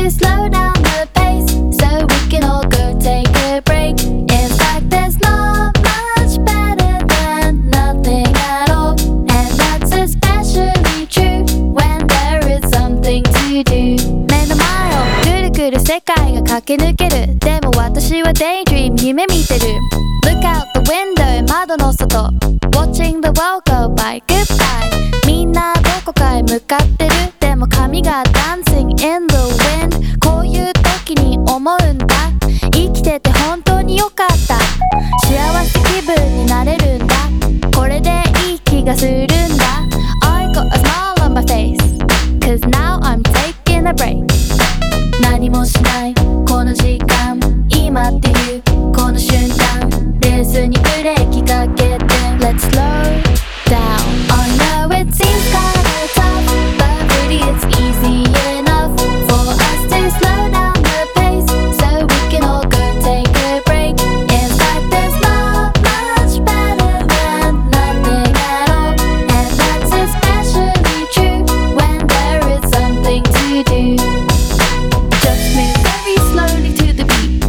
to slow down the pace so we can all go take a break. In fact, there's not much better than nothing at all, and that's especially true when there is something to do. 目の前をぐるぐる世界が駆け抜ける。でも私は daydream 夢見てる。 Look out the window 窓の外 Watching the world go by goodbye みんなどこかへ向かってる。でも髪が dancing in the wind こういう時に思うんだ。生きてて本当によかった。幸せ気分になれるんだ。これでいい気がするんだ。 I got a smile on my face Cause now I'm taking a break 何もしないこの時間今っていうこの瞬間レースにブレーキかけて Let's slow down I know it seems kinda tough But really it's easy enough For us to slow down the pace So we can all go take a break In fact there's not much better than nothing at all And that's especially true When there is something to do Just move very slowly to the beat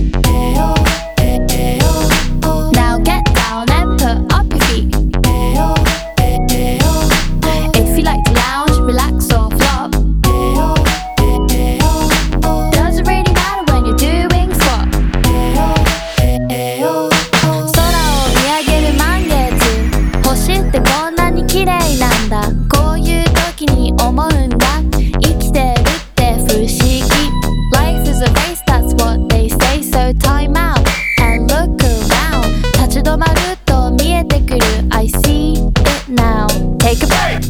Now get down and put up your feet If you like to lounge, relax or flop Doesn't really matter when you're doing squat 空を見上げる満月星ってこんなに綺麗なんだこういう時に思うんだ生きてるって不思議 Life is a race, that's what they say So time out and look around 立ち止まると見えてくる I see it now Take a break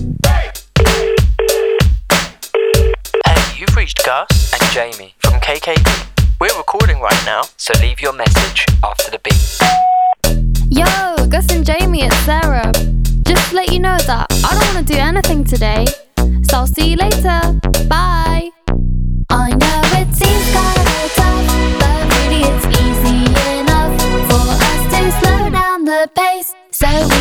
Hey, you've reached Gus and Jamie from KKB. We're recording right now, so leave your message after the beep. Yo, Gus and Jamie, it's Sarah. Just to let you know that I don't want to do anything today. So I'll see you later. Bye. I know it seems kinda tough, but really it's easy enough for us to slow down the pace so we